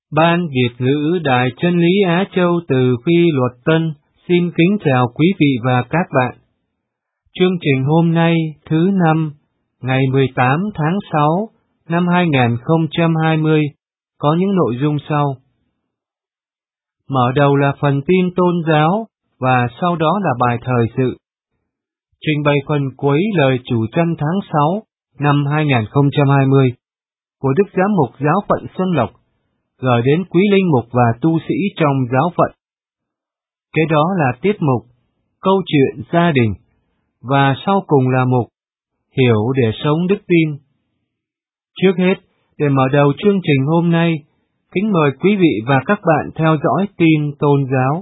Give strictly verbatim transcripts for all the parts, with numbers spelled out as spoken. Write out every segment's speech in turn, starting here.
Ban Việt ngữ Đài Chân lý Á Châu từ Phi Luật Tân xin kính chào quý vị và các bạn. Chương trình hôm nay thứ năm, ngày mười tám tháng sáu năm hai nghìn không trăm hai mươi có những nội dung sau. Mở đầu là phần tin tôn giáo và sau đó là bài thời sự. Trình bày phần cuối lời chủ chân tháng sáu năm hai nghìn không trăm hai mươi của Đức Giám mục Giáo phận Xuân Lộc gửi đến quý linh mục và tu sĩ trong giáo phận. Kế đó là tiết mục Câu chuyện gia đình và sau cùng là mục Hiểu để sống đức tin. Trước hết, để mở đầu chương trình hôm nay, kính mời quý vị và các bạn theo dõi tin tôn giáo.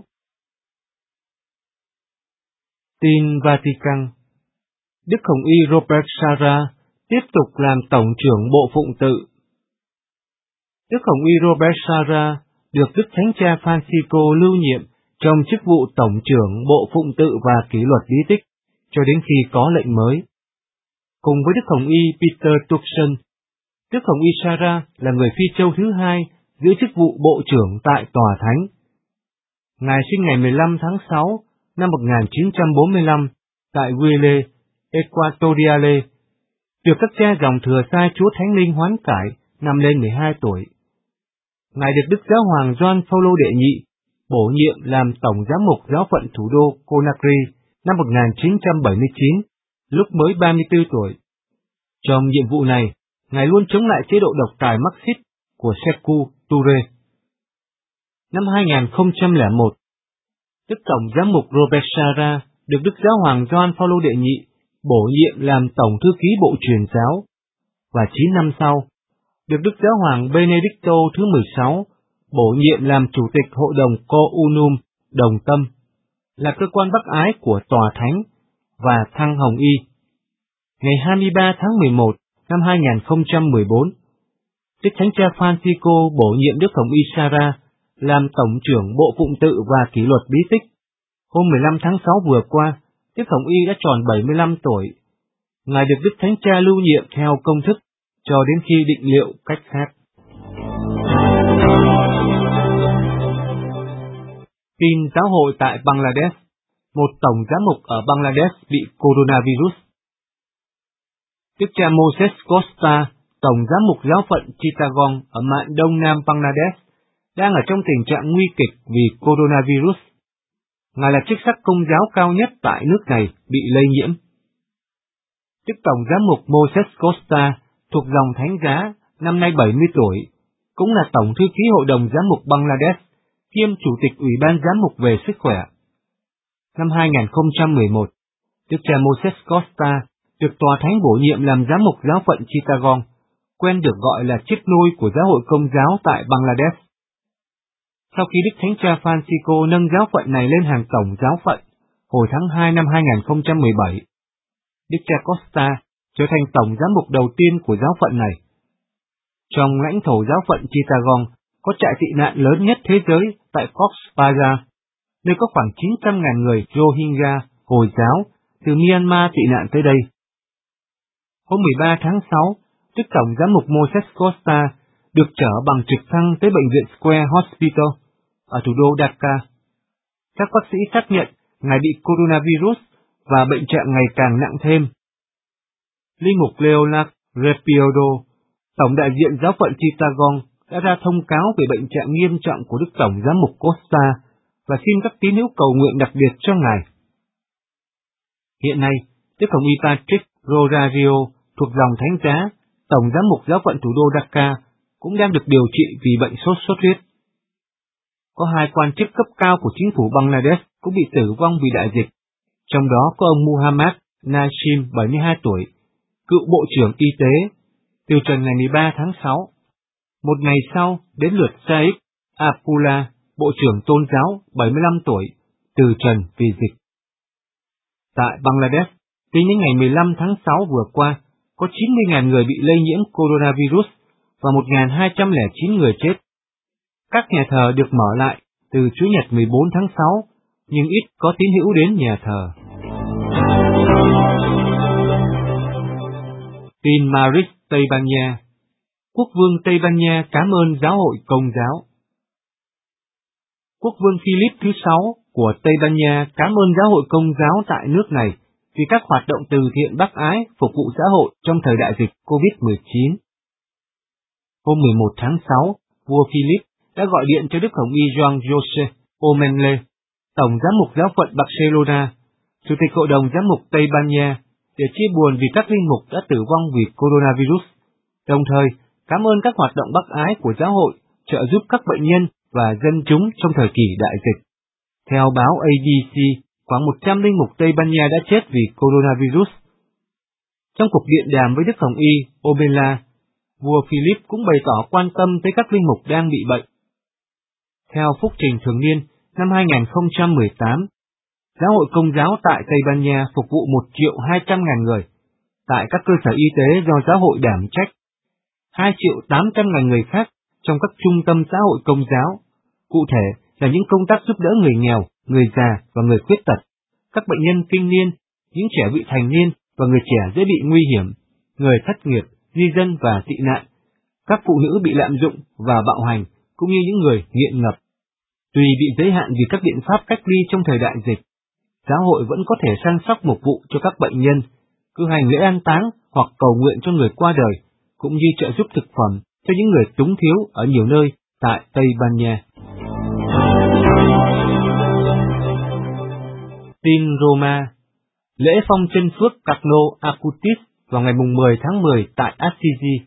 Tin Vatican. Đức Hồng Y Robert Sarra tiếp tục làm Tổng trưởng Bộ Phụng tự. Đức Hồng Y Robert Sarra được Đức Thánh Cha Francisco lưu nhiệm trong chức vụ Tổng trưởng Bộ Phụng tự và Kỷ luật Bí tích cho đến khi có lệnh mới. Cùng với Đức Hồng Y Peter Turkson, Đức Hồng Y Sarra là người Phi Châu thứ hai giữ chức vụ Bộ trưởng tại Tòa Thánh. Ngài sinh ngày mười lăm tháng sáu năm một nghìn chín trăm bốn mươi lăm tại Huile, Equatoriale, được các cha dòng thừa sai Chúa Thánh Linh hoán cải năm lên mười hai tuổi. Ngài được Đức Giáo hoàng Gioan Phaolô đệ nhị bổ nhiệm làm Tổng Giám mục Giáo phận thủ đô Conakry năm một nghìn chín trăm bảy mươi chín, lúc mới ba mươi tư tuổi. Trong nhiệm vụ này, Ngài luôn chống lại chế độ độc tài Marxist của Sékou Touré. Năm hai nghìn không trăm lẻ một, Đức Tổng Giám mục Robert Sarra được Đức Giáo hoàng Gioan Phaolô đệ nhị bổ nhiệm làm Tổng Thư ký Bộ Truyền giáo, và chín năm sau, được Đức Giáo hoàng Benedicto thứ mười sáu bổ nhiệm làm Chủ tịch Hội đồng Co-Unum Đồng Tâm, là cơ quan bác ái của Tòa Thánh, và thăng Hồng Y. Ngày hai mươi ba tháng mười một năm hai nghìn không trăm mười bốn, Đức Thánh Cha Francisco bổ nhiệm Đức Hồng Y Sarra làm Tổng trưởng Bộ Phụng tự và Kỷ luật Bí tích. Hôm mười lăm tháng sáu vừa qua, Đức Hồng Y đã tròn bảy mươi lăm tuổi. Ngài được Đức Thánh Cha lưu nhiệm theo công thức cho đến khi định liệu cách khác. Tin giáo hội tại Bangladesh. Một tổng giám mục ở Bangladesh bị coronavirus. Đức cha Moses Costa, tổng giám mục giáo phận Chittagong ở mạn đông nam Bangladesh, đang ở trong tình trạng nguy kịch vì coronavirus. Ngài là chức sắc công giáo cao nhất tại nước này bị lây nhiễm. Đức tổng giám mục Moses Costa thuộc dòng Thánh giá, năm nay bảy mươi tuổi, cũng là Tổng Thư ký Hội đồng Giám mục Bangladesh, kiêm Chủ tịch Ủy ban Giám mục về sức khỏe. Năm hai nghìn không trăm mười một, Đức cha Moses Costa được Tòa Thánh bổ nhiệm làm Giám mục Giáo phận Chittagong, quen được gọi là chiếc nôi của Giáo hội Công giáo tại Bangladesh. Sau khi Đức Thánh cha Francisco nâng giáo phận này lên hàng tổng giáo phận hồi tháng hai năm hai nghìn không trăm mười bảy, Đức cha Costa trở thành tổng giám mục đầu tiên của giáo phận này. Trong lãnh thổ giáo phận Chittagong có trại tị nạn lớn nhất thế giới tại Cox's Bazar, nơi có khoảng chín trăm nghìn người Rohingya, Hồi giáo, từ Myanmar tị nạn tới đây. Hôm mười ba tháng sáu, Đức Tổng Giám mục Moses Costa được chở bằng trực thăng tới Bệnh viện Square Hospital ở thủ đô Dhaka. Các bác sĩ xác nhận Ngài bị coronavirus và bệnh trạng ngày càng nặng thêm. Linh mục Leonard Repiodo, Tổng đại diện giáo phận Chittagong, đã ra thông cáo về bệnh trạng nghiêm trọng của Đức Tổng Giám mục Costa và xin các tín hữu cầu nguyện đặc biệt cho Ngài. Hiện nay, Đức Hồng Y Patrick Rosario thuộc dòng Thánh giá, Tổng Giám mục giáo phận thủ đô Dhaka, cũng đang được điều trị vì bệnh sốt xuất huyết. Có hai quan chức cấp cao của chính phủ Bangladesh cũng bị tử vong vì đại dịch, trong đó có ông Muhammad Nasim, bảy mươi hai tuổi, cựu Bộ trưởng Y tế, từ trần ngày mười ba tháng sáu. Một ngày sau, đến lượt Saif Abdullah, Bộ trưởng Tôn giáo, bảy mươi lăm tuổi, từ trần vì dịch. Tại Bangladesh, tính đến ngày mười lăm tháng sáu vừa qua, có chín mươi nghìn người bị lây nhiễm coronavirus và một nghìn hai trăm lẻ chín người chết. Các nhà thờ được mở lại từ Chủ nhật mười bốn tháng sáu, nhưng ít có tín hữu đến nhà thờ. Tin Madrid, Tây Ban Nha. Quốc vương Tây Ban Nha cảm ơn giáo hội Công giáo. Quốc vương Philip thứ sáu của Tây Ban Nha cảm ơn giáo hội Công giáo tại nước này vì các hoạt động từ thiện bác ái phục vụ xã hội trong thời đại dịch covid mười chín. Hôm mười một tháng sáu, vua Philip đã gọi điện cho Đức Hồng Y Juan José Omenle, Tổng giám mục giáo phận Barcelona, Chủ tịch Hội đồng giám mục Tây Ban Nha, để chia buồn vì các linh mục đã tử vong vì coronavirus, đồng thời cảm ơn các hoạt động bác ái của giáo hội trợ giúp các bệnh nhân và dân chúng trong thời kỳ đại dịch. Theo báo A B C, khoảng một trăm linh mục Tây Ban Nha đã chết vì coronavirus. Trong cuộc điện đàm với Đức Hồng Y Obela, vua Philip cũng bày tỏ quan tâm tới các linh mục đang bị bệnh. Theo phúc trình thường niên năm hai nghìn không trăm mười tám, Giáo hội Công giáo tại Tây Ban Nha phục vụ một triệu hai trăm ngàn người tại các cơ sở y tế do giáo hội đảm trách, hai triệu tám trăm ngàn người khác trong các trung tâm xã hội Công giáo, cụ thể là những công tác giúp đỡ người nghèo, người già và người khuyết tật, các bệnh nhân kinh niên, những trẻ vị thành niên và người trẻ dễ bị nguy hiểm, người thất nghiệp, di dân và tị nạn, các phụ nữ bị lạm dụng và bạo hành, cũng như những người nghiện ngập. Tuy bị giới hạn vì các biện pháp cách ly trong thời đại dịch, giáo hội vẫn có thể săn sóc mục vụ cho các bệnh nhân, cử hành lễ an táng hoặc cầu nguyện cho người qua đời, cũng như trợ giúp thực phẩm cho những người túng thiếu ở nhiều nơi tại Tây Ban Nha. Tin Roma. Lễ phong chân phước Carlo Acutis vào ngày mười tháng mười tại Assisi.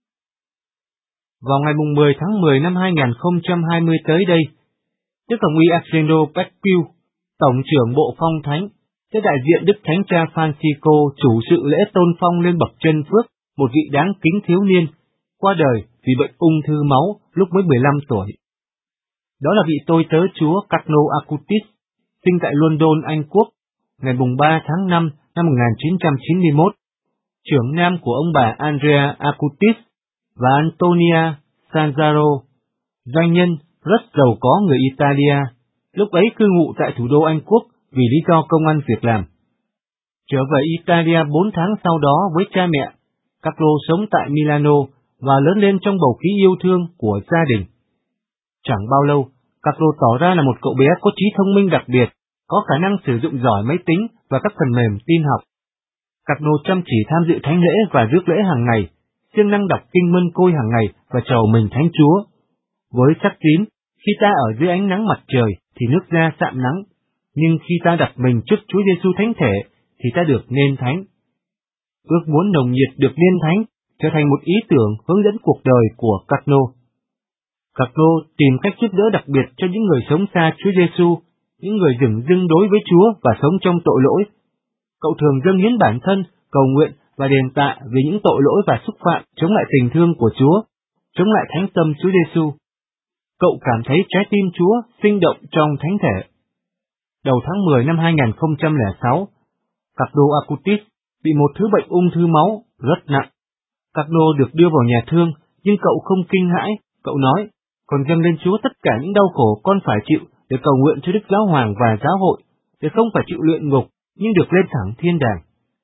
Vào ngày mười tháng mười năm hai nghìn không trăm hai mươi tới đây, Đức Hồng Y Arcangelo Becciu, Tổng trưởng Bộ Phong Thánh, sẽ đại diện Đức Thánh Cha Francisco chủ sự lễ tôn phong lên bậc chân phước một vị đáng kính thiếu niên, qua đời vì bệnh ung thư máu lúc mới mười lăm tuổi. Đó là vị tôi tớ Chúa Carlo Acutis, sinh tại London, Anh Quốc, ngày ba tháng năm năm một nghìn chín trăm chín mươi mốt, trưởng nam của ông bà Andrea Acutis và Antonia Sanzaro, doanh nhân rất giàu có người Italia, lúc ấy cư ngụ tại thủ đô Anh Quốc vì lý do công ăn việc làm. Trở về Italia bốn tháng sau đó với cha mẹ, Carlo sống tại Milano và lớn lên trong bầu khí yêu thương của gia đình. Chẳng bao lâu, Carlo tỏ ra là một cậu bé có trí thông minh đặc biệt, có khả năng sử dụng giỏi máy tính và các phần mềm tin học. Carlo chăm chỉ tham dự thánh lễ và rước lễ hàng ngày, siêng năng đọc kinh Mân Côi hàng ngày và chầu mình Thánh Chúa. Với sắc tín, khi ta ở dưới ánh nắng mặt trời thì nước da sạm nắng, nhưng khi ta đặt mình trước Chúa Giêsu thánh thể thì ta được nên thánh. Ước muốn nồng nhiệt được nên thánh trở thành một ý tưởng hướng dẫn cuộc đời của Carlo. Carlo tìm cách giúp đỡ đặc biệt cho những người sống xa Chúa Giêsu, những người dửng dưng đối với Chúa và sống trong tội lỗi. Cậu thường dâng hiến bản thân, cầu nguyện và đền tạ vì những tội lỗi và xúc phạm chống lại tình thương của Chúa, chống lại thánh tâm Chúa Giêsu. Cậu cảm thấy trái tim Chúa sinh động trong thánh thể. Đầu tháng mười năm hai nghìn không trăm lẻ sáu, Carlo Acutis bị một thứ bệnh ung thư máu rất nặng. Carlo được đưa vào nhà thương, nhưng cậu không kinh hãi. Cậu nói, còn dâng lên Chúa tất cả những đau khổ con phải chịu để cầu nguyện cho Đức Giáo Hoàng và Giáo hội, để không phải chịu luyện ngục, nhưng được lên thẳng thiên đàng.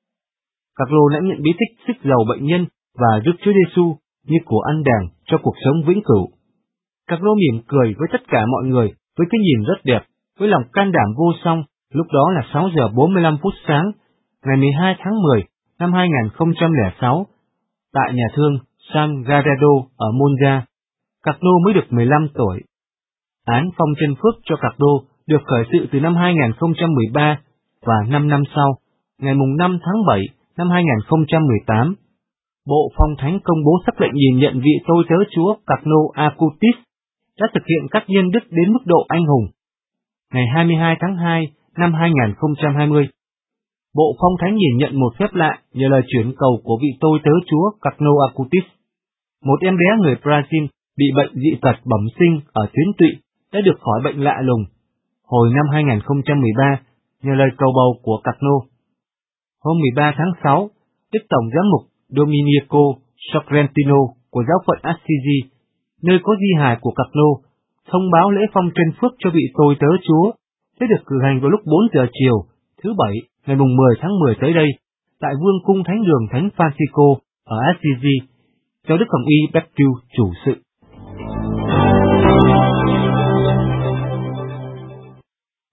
Carlo đã nhận bí tích sức giàu bệnh nhân và rước Chúa Giêsu như của ăn đàng cho cuộc sống vĩnh cửu. Carlo mỉm cười với tất cả mọi người với cái nhìn rất đẹp, với lòng can đảm vô song. Lúc đó là sáu giờ bốn mươi lăm phút sáng, ngày mười hai tháng mười năm hai nghìn không trăm lẻ sáu, tại nhà thương San Garrado ở Monza. Carlo mới được mười lăm tuổi. Án phong chân phước cho Carlo được khởi sự từ năm hai nghìn không trăm mười ba và năm năm sau, ngày mùng năm tháng bảy năm hai nghìn không trăm mười tám, Bộ Phong Thánh công bố sắc lệnh nhìn nhận vị tôi tớ Chúa Carlo Acutis đã thực hiện các nhân đức đến mức độ anh hùng. Ngày hai mươi hai tháng hai năm hai nghìn không trăm hai mươi, Bộ Phong Thánh nhìn nhận một phép lạ nhờ lời chuyển cầu của vị tôi tớ Chúa Carlo Acutis. Một em bé người Brazil bị bệnh dị tật bẩm sinh ở tuyến tụy đã được khỏi bệnh lạ lùng hồi năm hai nghìn không trăm mười ba nhờ lời cầu bầu của Carlo. Hôm mười ba tháng sáu, Đức Tổng giám mục Domenico Sorrentino của giáo phận Assisi, nơi có di hài của Carlo, thông báo lễ phong chân phước cho vị tôi tớ Chúa sẽ được cử hành vào lúc bốn giờ chiều thứ Bảy ngày mùng mười tháng mười tới đây tại Vương cung Thánh đường Thánh Francisco ở Assisi, do Đức Hồng Y Becciu chủ sự.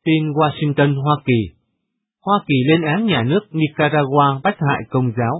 Tin Washington, Hoa Kỳ. Hoa Kỳ lên án nhà nước Nicaragua bách hại Công giáo.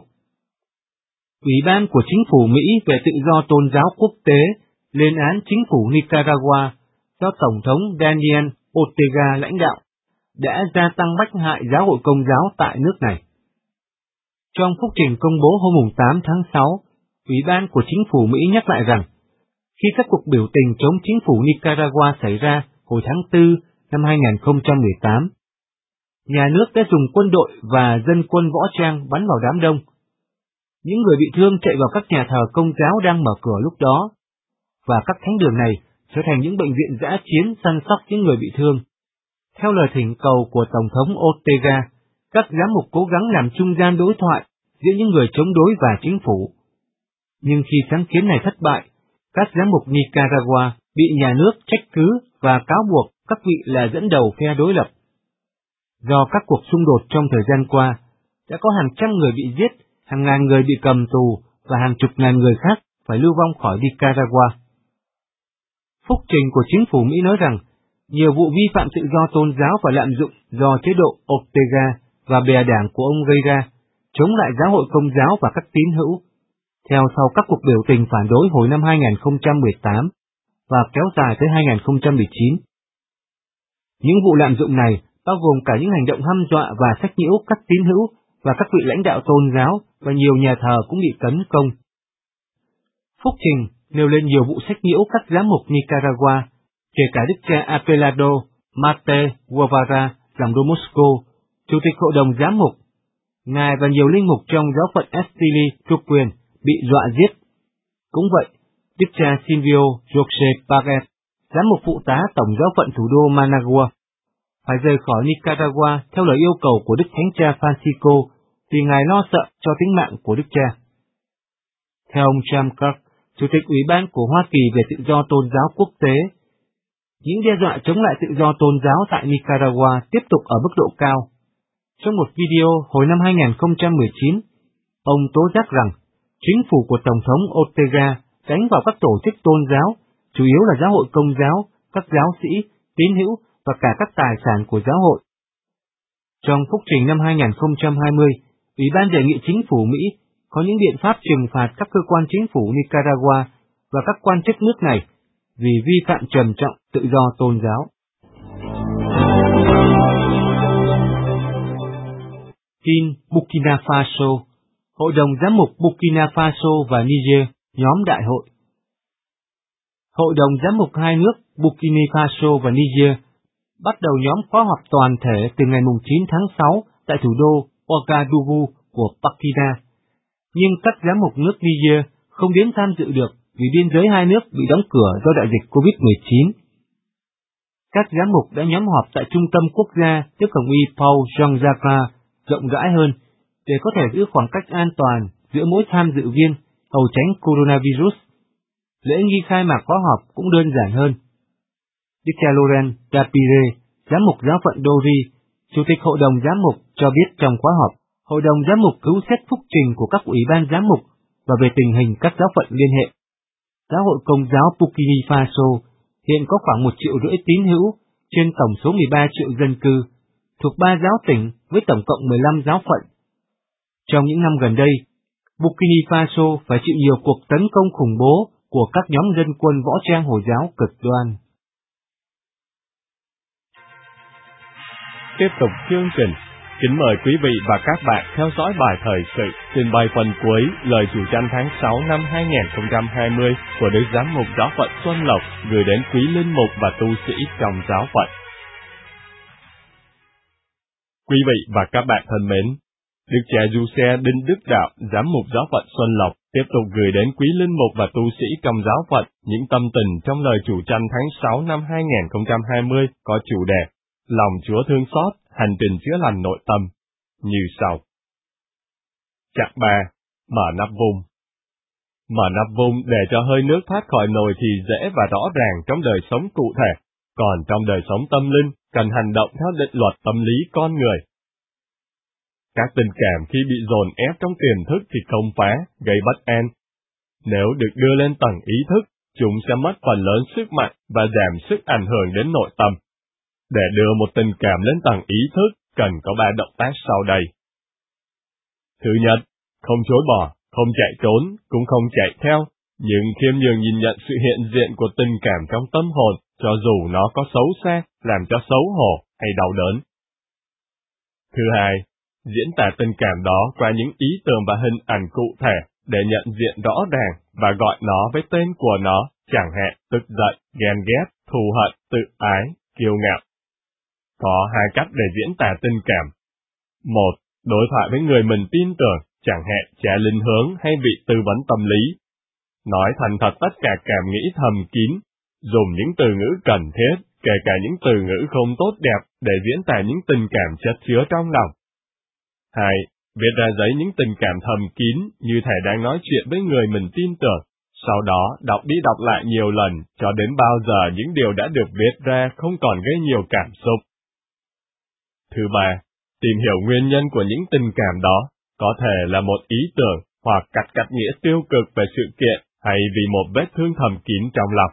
Ủy ban của chính phủ Mỹ về tự do tôn giáo quốc tế lên án chính phủ Nicaragua do Tổng thống Daniel Ortega lãnh đạo đã gia tăng bách hại giáo hội Công giáo tại nước này. Trong phúc trình công bố hôm tám tháng sáu, Ủy ban của chính phủ Mỹ nhắc lại rằng, khi các cuộc biểu tình chống chính phủ Nicaragua xảy ra hồi tháng tư năm hai nghìn không trăm mười tám, nhà nước đã dùng quân đội và dân quân võ trang bắn vào đám đông. Những người bị thương chạy vào các nhà thờ Công giáo đang mở cửa lúc đó, và các thánh đường này trở thành những bệnh viện dã chiến săn sóc những người bị thương. Theo lời thỉnh cầu của Tổng thống Ortega, các giám mục cố gắng làm trung gian đối thoại giữa những người chống đối và chính phủ. Nhưng khi sáng kiến này thất bại, các giám mục Nicaragua bị nhà nước trách cứ và cáo buộc các vị là dẫn đầu phe đối lập. Do các cuộc xung đột trong thời gian qua, đã có hàng trăm người bị giết, hàng ngàn người bị cầm tù và hàng chục ngàn người khác phải lưu vong khỏi Nicaragua. Phúc trình của chính phủ Mỹ nói rằng, nhiều vụ vi phạm tự do tôn giáo và lạm dụng do chế độ Ortega và bè đảng của ông gây ra, chống lại giáo hội Công giáo và các tín hữu, theo sau các cuộc biểu tình phản đối hồi năm hai nghìn không trăm mười tám và kéo dài tới hai nghìn không trăm mười chín. Những vụ lạm dụng này bao gồm cả những hành động hăm dọa và sách nhiễu các tín hữu và các vị lãnh đạo tôn giáo, và nhiều nhà thờ cũng bị tấn công. Phúc trình nêu lên nhiều vụ sách nhiễu các giám mục Nicaragua, kể cả đức cha Abelardo Mate Guevara dòng Domusco, chủ tịch hội đồng giám mục. Ngài và nhiều linh mục trong giáo phận Estili thuộc quyền bị dọa giết. Cũng vậy, đức cha Silvio Jose Paguez, giám mục phụ tá tổng giáo phận thủ đô Managua, phải rời khỏi Nicaragua theo lời yêu cầu của Đức Thánh cha Francisco vì ngài lo sợ cho tính mạng của Đức cha. Theo ông James Kirk, Chủ tịch Ủy ban của Hoa Kỳ về tự do tôn giáo quốc tế, những đe dọa chống lại tự do tôn giáo tại Nicaragua tiếp tục ở mức độ cao. Trong một video hồi năm hai nghìn không trăm mười chín, ông tố giác rằng chính phủ của Tổng thống Ortega đánh vào các tổ chức tôn giáo, chủ yếu là giáo hội Công giáo, các giáo sĩ, tín hữu và cả các tài sản của giáo hội. Trong phúc trình năm hai nghìn không trăm hai mươi, Ủy ban đề nghị chính phủ Mỹ có những biện pháp trừng phạt các cơ quan chính phủ Nicaragua và các quan chức nước này vì vi phạm trầm trọng tự do tôn giáo. Tin Burkina Faso. Hội đồng giám mục Burkina Faso và Niger nhóm đại hội. Hội đồng giám mục hai nước Burkina Faso và Niger bắt đầu nhóm khóa họp toàn thể từ ngày chín tháng sáu tại thủ đô Ouagadougou của Burkina. Nhưng các giám mục nước Niger không đến tham dự được vì biên giới hai nước bị đóng cửa do đại dịch covid mười chín. Các giám mục đã nhóm họp tại Trung tâm Quốc gia tiếp Hồng y Paul Jean-Jacques rộng rãi hơn để có thể giữ khoảng cách an toàn giữa mỗi tham dự viên, hầu tránh coronavirus. Lễ nghi khai mạc khóa họp cũng đơn giản hơn. Đức cha Laurent Dapire, giám mục giáo phận Dori, chủ tịch hội đồng giám mục cho biết trong khóa họp, hội đồng giám mục cứu xét phúc trình của các ủy ban giám mục và về tình hình các giáo phận liên hệ. Giáo hội Công giáo Burkina Faso hiện có khoảng một triệu rưỡi tín hữu trên tổng số mười ba triệu dân cư, thuộc ba giáo tỉnh với tổng cộng mười lăm giáo phận. Trong những năm gần đây, Burkina Faso phải chịu nhiều cuộc tấn công khủng bố của các nhóm dân quân võ trang Hồi giáo cực đoan. Tiếp tục chương trình, kính mời quý vị và các bạn theo dõi bài thời sự trình bày phần cuối lời chủ chăn tháng sáu năm hai nghìn không trăm hai mươi của Đức Giám mục Giáo phận Xuân Lộc gửi đến quý linh mục và tu sĩ trong giáo phận. Quý vị và các bạn thân mến, Đức cha Giuse Đinh Đức Đạo, Giám mục Giáo phận Xuân Lộc tiếp tục gửi đến quý linh mục và tu sĩ trong giáo phận những tâm tình trong lời chủ chăn tháng sáu năm hai nghìn không trăm hai mươi có chủ đề Lòng Chúa thương xót, hành trình chữa lành nội tâm, như sau. Chặng ba. Mở nắp vung. Mở nắp vung để cho hơi nước thoát khỏi nồi thì dễ và rõ ràng trong đời sống cụ thể, còn trong đời sống tâm linh cần hành động theo định luật tâm lý con người. Các tình cảm khi bị dồn ép trong tiềm thức thì không phá, gây bất an. Nếu được đưa lên tầng ý thức, chúng sẽ mất phần lớn sức mạnh và giảm sức ảnh hưởng đến nội tâm. Để đưa một tình cảm lên tầng ý thức, cần có ba động tác sau đây. Thứ nhất, không chối bỏ, không chạy trốn, cũng không chạy theo, nhưng khiêm nhường nhìn nhận sự hiện diện của tình cảm trong tâm hồn, cho dù nó có xấu xa, làm cho xấu hổ hay đau đớn. Thứ hai, diễn tả tình cảm đó qua những ý tưởng và hình ảnh cụ thể để nhận diện rõ ràng và gọi nó với tên của nó, chẳng hạn tức giận, ghen ghét, thù hận, tự ái, kiêu ngạo. Có hai cách để diễn tả tình cảm. Một, đối thoại với người mình tin tưởng, chẳng hạn cha linh hướng hay vị tư vấn tâm lý. Nói thành thật tất cả cảm nghĩ thầm kín, dùng những từ ngữ cần thiết, kể cả những từ ngữ không tốt đẹp để diễn tả những tình cảm chất chứa trong lòng. Hai, viết ra giấy những tình cảm thầm kín như thể đang nói chuyện với người mình tin tưởng, sau đó đọc đi đọc lại nhiều lần cho đến bao giờ những điều đã được viết ra không còn gây nhiều cảm xúc. Thứ ba, tìm hiểu nguyên nhân của những tình cảm đó, có thể là một ý tưởng hoặc cắt cắt nghĩa tiêu cực về sự kiện hay vì một vết thương thầm kín trong lòng.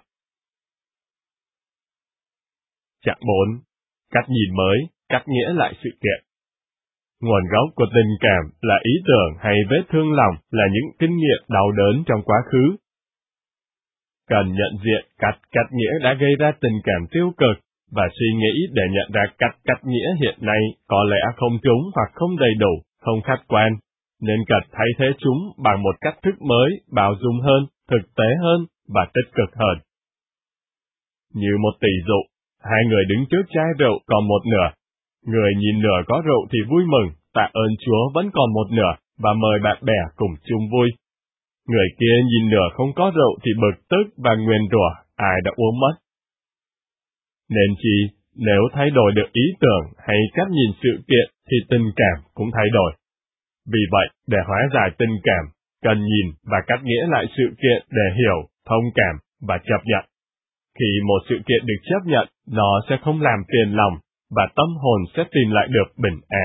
Chặng bốn. Cách nhìn mới, cắt nghĩa lại sự kiện. Nguồn gốc của tình cảm là ý tưởng hay vết thương lòng là những kinh nghiệm đau đớn trong quá khứ. Cần nhận diện cách cắt nghĩa đã gây ra tình cảm tiêu cực và suy nghĩ để nhận ra cách cắt nghĩa hiện nay có lẽ không trúng hoặc không đầy đủ, không khách quan, nên cần thay thế chúng bằng một cách thức mới, bao dung hơn, thực tế hơn và tích cực hơn. Như một tỷ dụ, hai người đứng trước chai rượu còn một nửa. Người nhìn nửa có rượu thì vui mừng, tạ ơn Chúa vẫn còn một nửa và mời bạn bè cùng chung vui. Người kia nhìn nửa không có rượu thì bực tức và nguyền rủa ai đã uống mất. Nên chi, nếu thay đổi được ý tưởng hay cách nhìn sự kiện thì tình cảm cũng thay đổi. Vì vậy, để hóa giải tình cảm, cần nhìn và cắt nghĩa lại sự kiện để hiểu, thông cảm và chấp nhận. Khi một sự kiện được chấp nhận, nó sẽ không làm phiền lòng và tâm hồn sẽ tìm lại được bình an.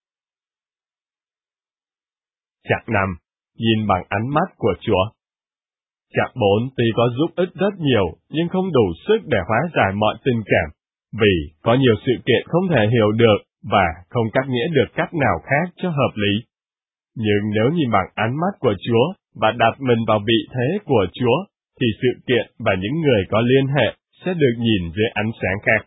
Chặng năm. Nhìn bằng ánh mắt của Chúa. Chặng bốn tuy có giúp ích rất nhiều, nhưng không đủ sức để hóa giải mọi tình cảm, vì có nhiều sự kiện không thể hiểu được và không cắt nghĩa được cách nào khác cho hợp lý. Nhưng nếu nhìn bằng ánh mắt của Chúa và đặt mình vào vị thế của Chúa, thì sự kiện và những người có liên hệ sẽ được nhìn dưới ánh sáng khác.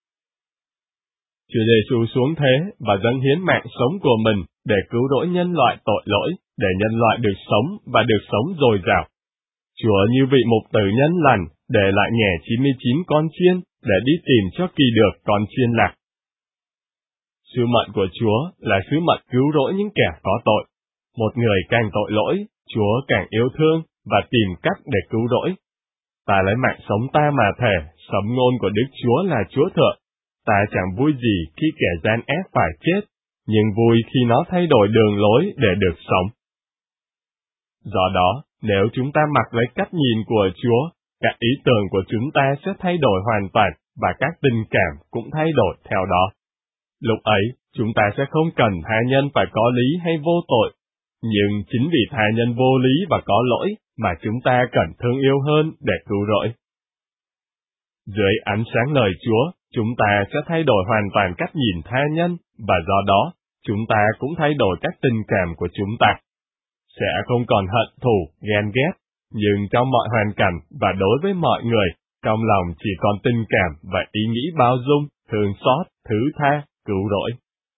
Chúa Giêsu xuống thế và dâng hiến mạng sống của mình để cứu rỗi nhân loại tội lỗi, để nhân loại được sống và được sống dồi dào. Chúa như vị mục tử nhân lành, để lại nhẻ chín mươi chín con chiên, để đi tìm cho kỳ được con chiên lạc. Sứ mệnh của Chúa là sứ mệnh cứu rỗi những kẻ có tội. Một người càng tội lỗi, Chúa càng yêu thương và tìm cách để cứu rỗi. Ta lấy mạng sống ta mà thề, sấm ngôn của Đức Chúa là Chúa Thượng. Ta chẳng vui gì khi kẻ gian ép phải chết, nhưng vui khi nó thay đổi đường lối để được sống. Do đó, nếu chúng ta mặc lấy cách nhìn của Chúa, các ý tưởng của chúng ta sẽ thay đổi hoàn toàn và các tình cảm cũng thay đổi theo đó. Lúc ấy, chúng ta sẽ không cần tha nhân phải có lý hay vô tội, nhưng chính vì tha nhân vô lý và có lỗi mà chúng ta cần thương yêu hơn để cứu rỗi. Dưới ánh sáng lời Chúa, chúng ta sẽ thay đổi hoàn toàn cách nhìn tha nhân, và do đó, chúng ta cũng thay đổi các tình cảm của chúng ta. Sẽ không còn hận thù, ghen ghét, nhưng trong mọi hoàn cảnh và đối với mọi người, trong lòng chỉ còn tình cảm và ý nghĩ bao dung, thương xót, thứ tha, cứu rỗi.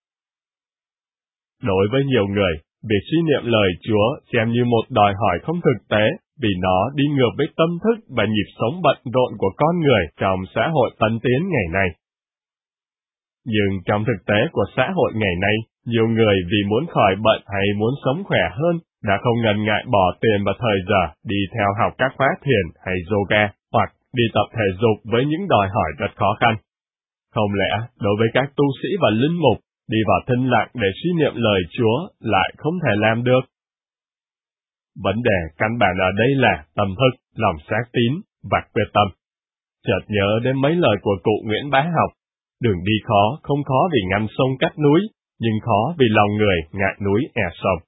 Đối với nhiều người, việc suy niệm lời Chúa xem như một đòi hỏi không thực tế, vì nó đi ngược với tâm thức và nhịp sống bận rộn của con người trong xã hội tân tiến ngày nay. Nhưng trong thực tế của xã hội ngày nay, nhiều người vì muốn khỏi bệnh hay muốn sống khỏe hơn, đã không ngần ngại bỏ tiền và thời giờ đi theo học các khóa thiền hay yoga, hoặc đi tập thể dục với những đòi hỏi rất khó khăn. Không lẽ, đối với các tu sĩ và linh mục, đi vào thinh lặng để suy niệm lời Chúa lại không thể làm được? Vấn đề căn bản ở đây là tâm thức, lòng xác tín và quyết tâm. Chợt nhớ đến mấy lời của cụ Nguyễn Bá Học: đường đi khó, không khó vì ngăn sông cắt núi, nhưng khó vì lòng người ngại núi e sông.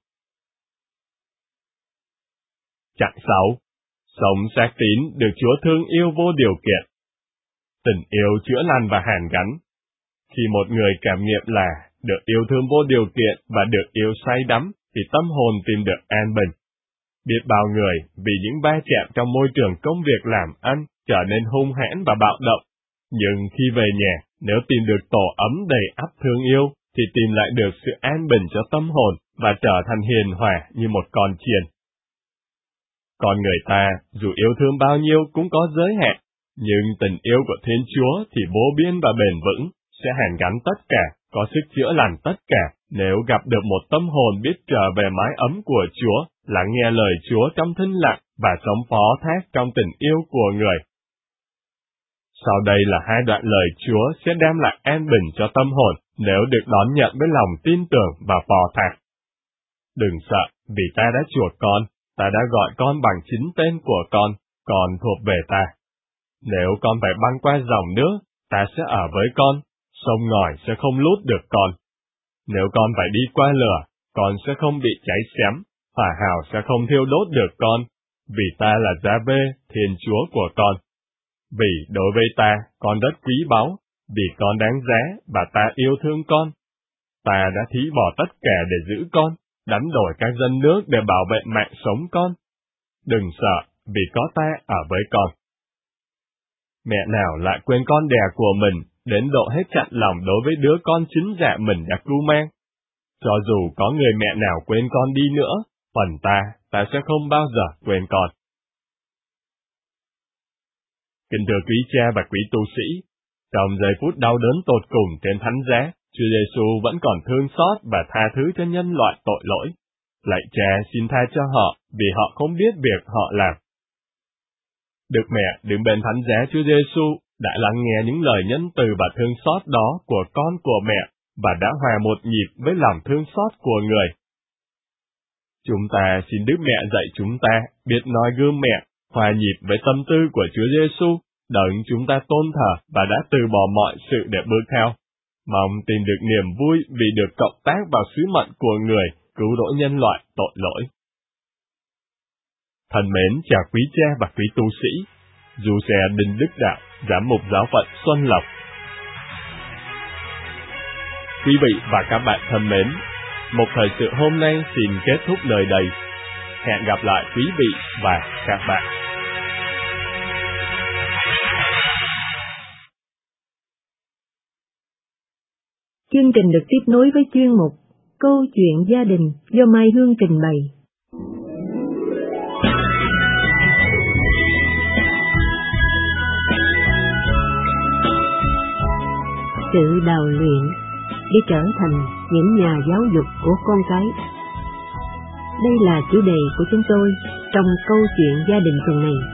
Chặng sáu. Sống xác tín được Chúa thương yêu vô điều kiện. Tình yêu chữa lành và hàn gắn, Khi một người cảm nghiệm là được yêu thương vô điều kiện và được yêu say đắm, thì tâm hồn tìm được an bình. Biết bao người vì những va chạm trong môi trường công việc làm ăn trở nên hung hãn và bạo động. Nhưng khi về nhà, nếu tìm được tổ ấm đầy ắp thương yêu, thì tìm lại được sự an bình cho tâm hồn và trở thành hiền hòa như một con chiên. Con người ta, dù yêu thương bao nhiêu cũng có giới hạn, nhưng tình yêu của Thiên Chúa thì vô biên và bền vững, sẽ hàn gắn tất cả, có sức chữa lành tất cả, nếu gặp được một tâm hồn biết trở về mái ấm của Chúa, lắng nghe lời Chúa trong thinh lặng và sống phó thác trong tình yêu của người. Sau đây là hai đoạn lời Chúa sẽ đem lại an bình cho tâm hồn nếu được đón nhận với lòng tin tưởng và phò thác. Đừng sợ, vì ta đã chuộc con, ta đã gọi con bằng chính tên của con, con thuộc về ta. Nếu con phải băng qua dòng nước, ta sẽ ở với con, sông ngòi sẽ không lút được con. Nếu con phải đi qua lửa, con sẽ không bị cháy xém, hỏa hào sẽ không thiêu đốt được con, vì ta là Gia-vê, Thiên Chúa của con. Vì đối với ta, con rất quý báu, vì con đáng giá và ta yêu thương con. Ta đã thí bỏ tất cả để giữ con, đánh đổi các dân nước để bảo vệ mạng sống con. Đừng sợ, vì có ta ở với con. Mẹ nào lại quên con đẻ của mình, đến độ hết chặn lòng đối với đứa con chính dạ mình đã cưu mang? Cho dù có người mẹ nào quên con đi nữa, phần ta, ta sẽ không bao giờ quên con. Kính thưa quý cha và quý tu sĩ, trong giây phút đau đớn tột cùng trên thánh giá, Chúa Giêsu vẫn còn thương xót và tha thứ cho nhân loại tội lỗi. Lạy Cha xin tha cho họ, vì họ không biết việc họ làm. Được mẹ đứng bên thánh giá Chúa Giêsu đã lắng nghe những lời nhân từ và thương xót đó của con của mẹ và đã hòa một nhịp với lòng thương xót của người. Chúng ta xin Đức Mẹ dạy chúng ta biết nói gương mẹ, hòa nhịp với tâm tư của Chúa Giêsu, đấng chúng ta tôn thờ và đã từ bỏ mọi sự để bước theo. Mong tìm được niềm vui vì được cộng tác vào sứ mệnh của người cứu rỗi nhân loại tội lỗi. Thân mến chào quý cha và quý tu sĩ, Du Xe Đinh Đức Đạo, Giám mục Giáo phận Xuân Lộc. Quý vị và các bạn thân mến, một thời sự hôm nay xin kết thúc nơi đây. Hẹn gặp lại quý vị và các bạn. Chương trình được tiếp nối với chuyên mục Câu chuyện gia đình do Mai Hương trình bày. Sự đào luyện để trở thành những nhà giáo dục của con cái. Đây là chủ đề của chúng tôi trong Câu chuyện gia đình tuần này.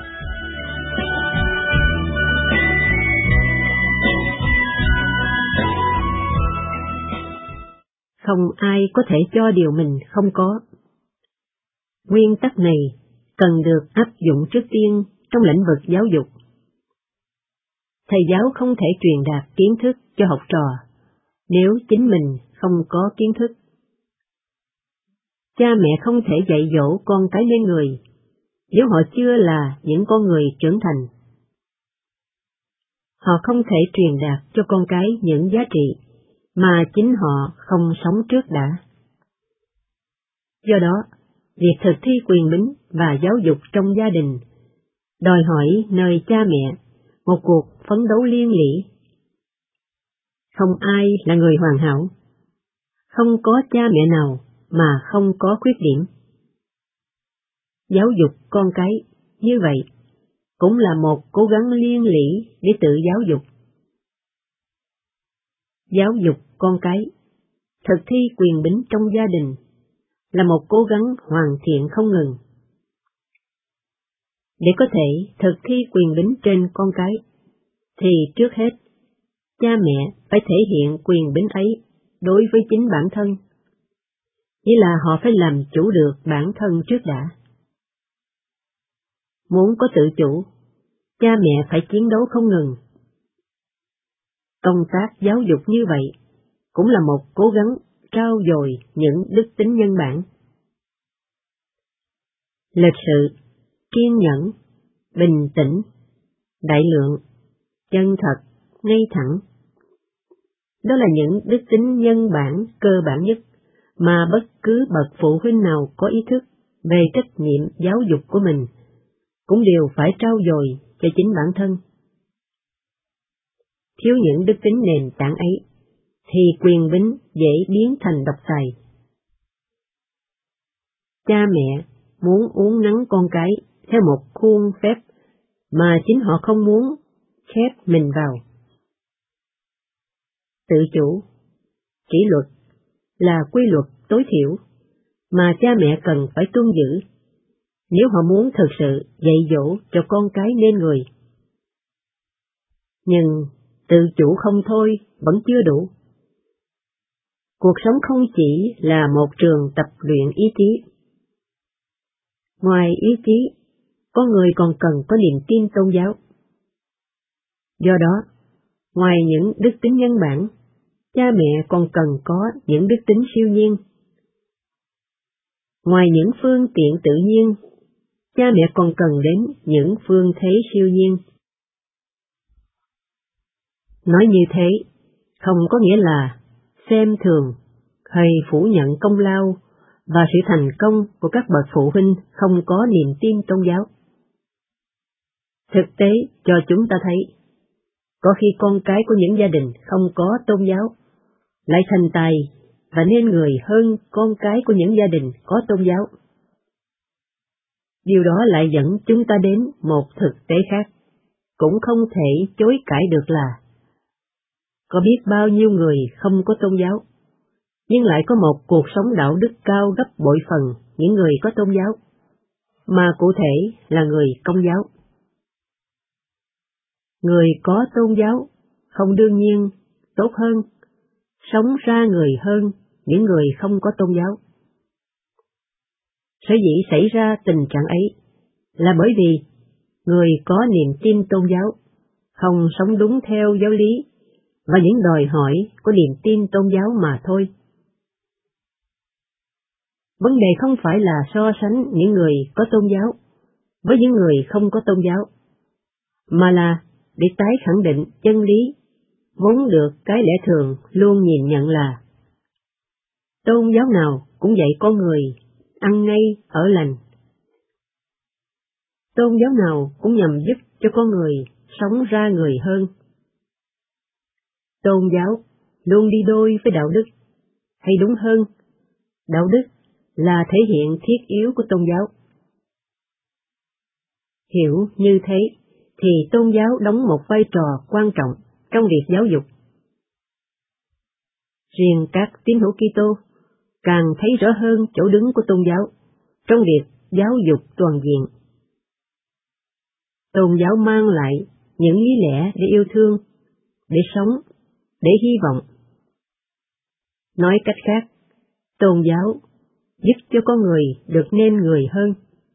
Không ai có thể cho điều mình không có. Nguyên tắc này cần được áp dụng trước tiên trong lĩnh vực giáo dục. Thầy giáo không thể truyền đạt kiến thức cho học trò nếu chính mình không có kiến thức. Cha mẹ không thể dạy dỗ con cái nên người nếu họ chưa là những con người trưởng thành. Họ không thể truyền đạt cho con cái những giá trị mà chính họ không sống trước đã. Do đó, việc thực thi quyền bính và giáo dục trong gia đình đòi hỏi nơi cha mẹ một cuộc phấn đấu liên lỉ. Không ai là người hoàn hảo. Không có cha mẹ nào mà không có khuyết điểm. Giáo dục con cái như vậy cũng là một cố gắng liên lỉ để tự giáo dục. Giáo dục con cái, thực thi quyền bính trong gia đình là một cố gắng hoàn thiện không ngừng. Để có thể thực thi quyền bính trên con cái, thì trước hết, cha mẹ phải thể hiện quyền bính ấy đối với chính bản thân. Nghĩa là họ phải làm chủ được bản thân trước đã. Muốn có tự chủ, cha mẹ phải chiến đấu không ngừng. Công tác giáo dục như vậy cũng là một cố gắng trau dồi những đức tính nhân bản. Lịch sự, kiên nhẫn, bình tĩnh, đại lượng, chân thật, ngay thẳng. Đó là những đức tính nhân bản cơ bản nhất mà bất cứ bậc phụ huynh nào có ý thức về trách nhiệm giáo dục của mình cũng đều phải trau dồi cho chính bản thân. Thiếu những đức tính nền tảng ấy, thì quyền bính dễ biến thành độc tài. Cha mẹ muốn uốn nắn con cái theo một khuôn phép mà chính họ không muốn khép mình vào. Tự chủ, kỷ luật là quy luật tối thiểu mà cha mẹ cần phải tuân giữ nếu họ muốn thực sự dạy dỗ cho con cái nên người. Nhưng tự chủ không thôi vẫn chưa đủ. Cuộc sống không chỉ là một trường tập luyện ý chí. Ngoài ý chí, con người còn cần có niềm tin tôn giáo. Do đó, ngoài những đức tính nhân bản, cha mẹ còn cần có những đức tính siêu nhiên. Ngoài những phương tiện tự nhiên, cha mẹ còn cần đến những phương thế siêu nhiên. Nói như thế, không có nghĩa là xem thường hay phủ nhận công lao và sự thành công của các bậc phụ huynh không có niềm tin tôn giáo. Thực tế cho chúng ta thấy, có khi con cái của những gia đình không có tôn giáo lại thành tài và nên người hơn con cái của những gia đình có tôn giáo. Điều đó lại dẫn chúng ta đến một thực tế khác, cũng không thể chối cãi được là có biết bao nhiêu người không có tôn giáo, nhưng lại có một cuộc sống đạo đức cao gấp bội phần những người có tôn giáo, mà cụ thể là người Công giáo. Người có tôn giáo không đương nhiên tốt hơn, sống ra người hơn những người không có tôn giáo. Sở dĩ xảy ra tình trạng ấy là bởi vì người có niềm tin tôn giáo không sống đúng theo giáo lý và những đòi hỏi của niềm tin tôn giáo mà thôi. Vấn đề không phải là so sánh những người có tôn giáo với những người không có tôn giáo, mà là để tái khẳng định chân lý vốn được cái lẽ thường luôn nhìn nhận là tôn giáo nào cũng dạy con người ăn ngay ở lành. Tôn giáo nào cũng nhằm giúp cho con người sống ra người hơn. Tôn giáo luôn đi đôi với đạo đức, hay đúng hơn, đạo đức là thể hiện thiết yếu của tôn giáo. Hiểu như thế thì tôn giáo đóng một vai trò quan trọng trong việc giáo dục. Riêng các tín hữu Kitô càng thấy rõ hơn chỗ đứng của tôn giáo trong việc giáo dục toàn diện. Tôn giáo mang lại những lý lẽ để yêu thương, để sống, để hy vọng. Nói cách khác, tôn giáo giúp cho con người được nên người hơn.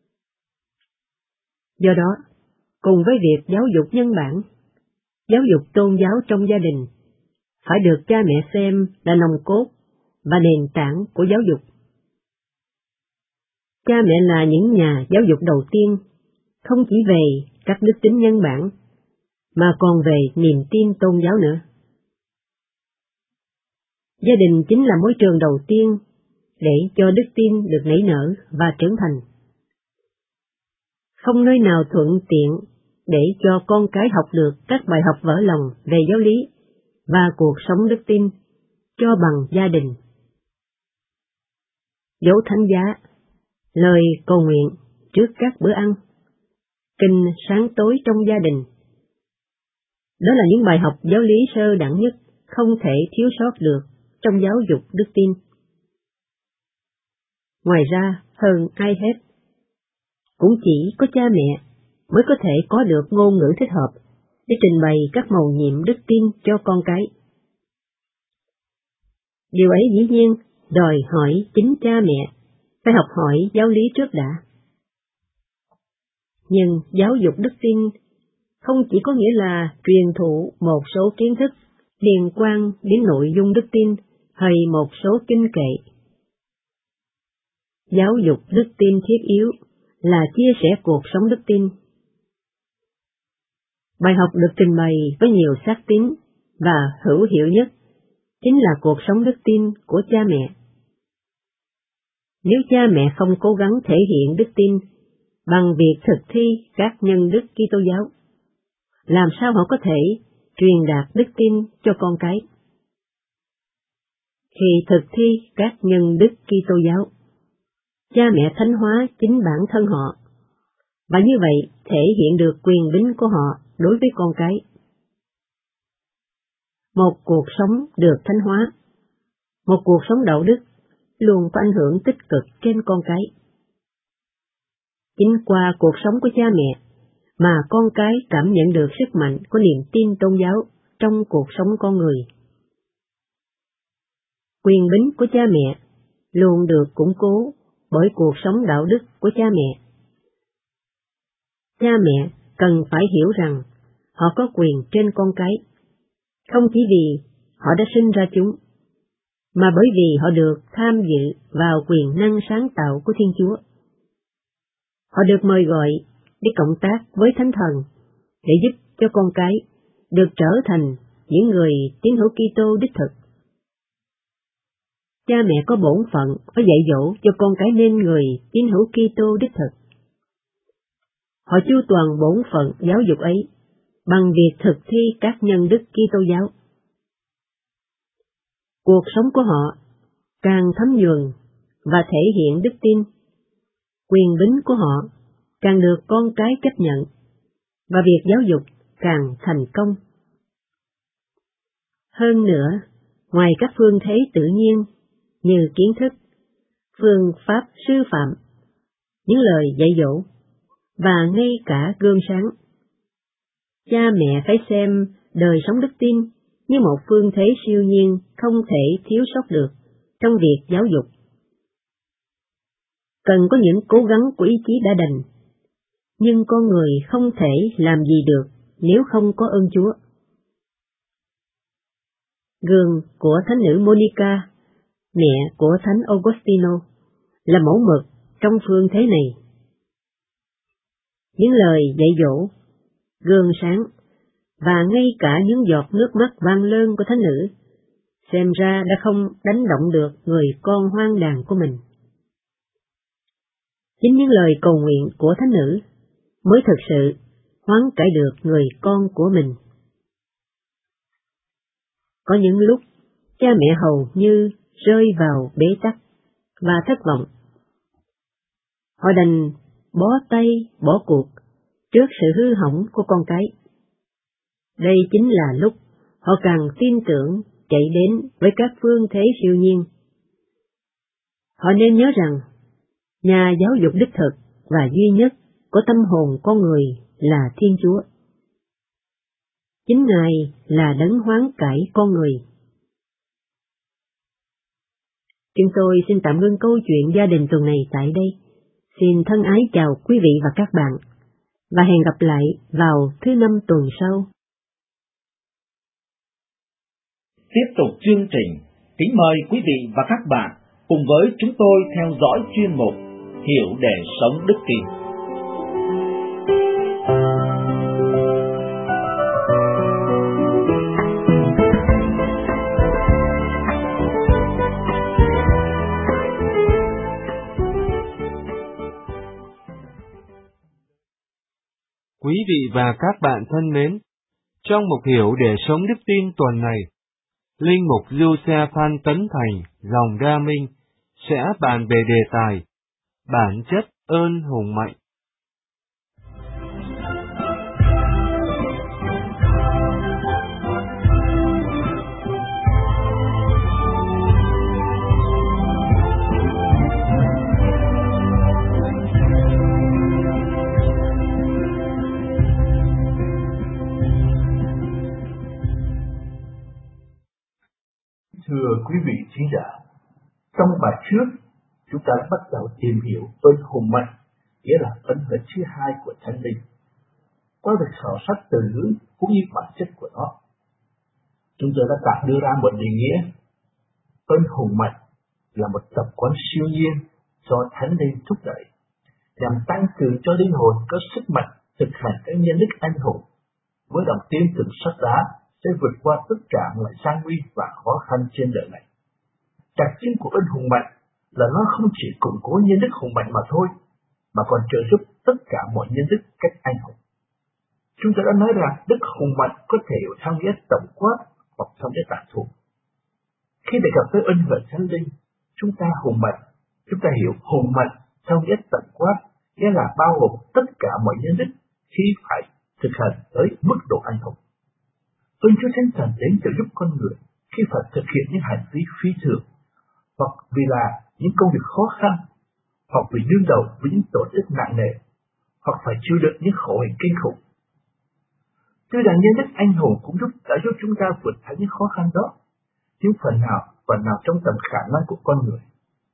Do đó, cùng với việc giáo dục nhân bản, giáo dục tôn giáo trong gia đình phải được cha mẹ xem là nòng cốt và nền tảng của giáo dục. Cha mẹ là những nhà giáo dục đầu tiên, không chỉ về các đức tính nhân bản, mà còn về niềm tin tôn giáo nữa. Gia đình chính là môi trường đầu tiên để cho đức tin được nảy nở và trưởng thành. Không nơi nào thuận tiện để cho con cái học được các bài học vỡ lòng về giáo lý và cuộc sống đức tin cho bằng gia đình. Dấu thánh giá, lời cầu nguyện trước các bữa ăn, kinh sáng tối trong gia đình. Đó là những bài học giáo lý sơ đẳng nhất không thể thiếu sót được trong giáo dục đức tin. Ngoài ra, hơn ai hết, cũng chỉ có cha mẹ mới có thể có được ngôn ngữ thích hợp để trình bày các mầu nhiệm đức tin cho con cái. Điều ấy dĩ nhiên đòi hỏi chính cha mẹ phải học hỏi giáo lý trước đã. Nhưng giáo dục đức tin không chỉ có nghĩa là truyền thụ một số kiến thức liên quan đến nội dung đức tin hay một số kinh kệ. Giáo dục đức tin thiết yếu là chia sẻ cuộc sống đức tin. Bài học được trình bày với nhiều xác tín và hữu hiệu nhất chính là cuộc sống đức tin của cha mẹ. Nếu cha mẹ không cố gắng thể hiện đức tin bằng việc thực thi các nhân đức Kitô giáo, làm sao họ có thể truyền đạt đức tin cho con cái? Khi thực thi các nhân đức Kitô giáo, cha mẹ thánh hóa chính bản thân họ, và như vậy thể hiện được quyền bính của họ đối với con cái. Một cuộc sống được thánh hóa, một cuộc sống đạo đức luôn có ảnh hưởng tích cực trên con cái. Chính qua cuộc sống của cha mẹ mà con cái cảm nhận được sức mạnh của niềm tin tôn giáo trong cuộc sống con người. Quyền bính của cha mẹ luôn được củng cố bởi cuộc sống đạo đức của cha mẹ. Cha mẹ cần phải hiểu rằng họ có quyền trên con cái, không chỉ vì họ đã sinh ra chúng, mà bởi vì họ được tham dự vào quyền năng sáng tạo của Thiên Chúa. Họ được mời gọi để cộng tác với Thánh Thần để giúp cho con cái được trở thành những người tín hữu Kitô đích thực. Cha mẹ có bổn phận có dạy dỗ cho con cái nên người tín hữu Kitô đích thực. Họ chu toàn bổn phận giáo dục ấy bằng việc thực thi các nhân đức Kitô giáo. Cuộc sống của họ càng thấm nhuần và thể hiện đức tin, quyền bính của họ càng được con cái chấp nhận, và việc giáo dục càng thành công. Hơn nữa, ngoài các phương thế tự nhiên như kiến thức, phương pháp sư phạm, những lời dạy dỗ, và ngay cả gương sáng, cha mẹ phải xem đời sống đức tin như một phương thế siêu nhiên không thể thiếu sót được trong việc giáo dục. Cần có những cố gắng của ý chí đã đành, nhưng con người không thể làm gì được nếu không có ơn Chúa. Gương của Thánh nữ Monica, mẹ của Thánh Augustino, là mẫu mực trong phương thế này. Những lời dạy dỗ, gương sáng, và ngay cả những giọt nước mắt vang lơn của Thánh nữ, xem ra đã không đánh động được người con hoang đàn của mình. Chính những lời cầu nguyện của Thánh nữ mới thực sự hoán cải được người con của mình. Có những lúc cha mẹ hầu như rơi vào bế tắc và thất vọng. Họ đành bó tay bỏ cuộc trước sự hư hỏng của con cái. Đây chính là lúc họ càng tin tưởng chạy đến với các phương thế siêu nhiên. Họ nên nhớ rằng nhà giáo dục đích thực và duy nhất của tâm hồn con người là Thiên Chúa. Chính Ngài là đấng hoán cải con người. Chúng tôi xin tạm ngưng câu chuyện gia đình tuần này tại đây. Xin thân ái chào quý vị và các bạn, và hẹn gặp lại vào thứ năm tuần sau. Tiếp tục chương trình, kính mời quý vị và các bạn cùng với chúng tôi theo dõi chuyên mục Hiểu để sống đức tin. Quý vị và các bạn thân mến, trong mục Hiểu để sống đức tin tuần này, Linh mục Giuse Phan Tấn Thành, dòng Đa Minh, sẽ bàn về đề tài bản chất ơn hùng mạnh. Thưa quý vị thính giả, trong bài trước, chúng ta đã bắt đầu tìm hiểu ơn hùng mạnh, nghĩa là ân huệ thứ hai của Thánh Linh. Qua việc khảo sát từ ngữ cũng như bản chất của nó, chúng tôi đã tạm đưa ra một định nghĩa. Ơn hùng mạnh là một tập quán siêu nhiên do Thánh Linh thúc đẩy, nhằm tăng cường cho linh hồn có sức mạnh thực hành các nhân đức anh hùng với lòng tin tưởng sắt đá sẽ vượt qua tất cả mọi gian nguy và khó khăn trên đời này. Đặc trưng của ơn hùng mạnh là nó không chỉ củng cố nhân đức hùng mạnh mà thôi, mà còn trợ giúp tất cả mọi nhân đức cách anh hùng. Chúng ta đã nói rằng đức hùng mạnh có thể hiểu theo nghĩa tổng quát hoặc theo nghĩa tạm thuộc. Khi đề cập tới ân huệ thánh linh, chúng ta hùng mạnh, chúng ta hiểu hùng mạnh theo nghĩa tổng quát, nghĩa là bao gồm tất cả mọi nhân đức khi phải thực hành tới mức độ anh hùng. Ơn Chúa Thánh Thần đến trợ giúp con người khi phải thực hiện những hành vi phi thường, hoặc vì là những công việc khó khăn, hoặc vì đương đầu với những tổn thất nặng nề, hoặc phải chịu đựng những khổ hình kinh khủng. Tuy rằng nhân đức anh hùng cũng giúp đã giúp chúng ta vượt thắng những khó khăn đó, nhưng phần nào phần nào trong tầm khả năng của con người.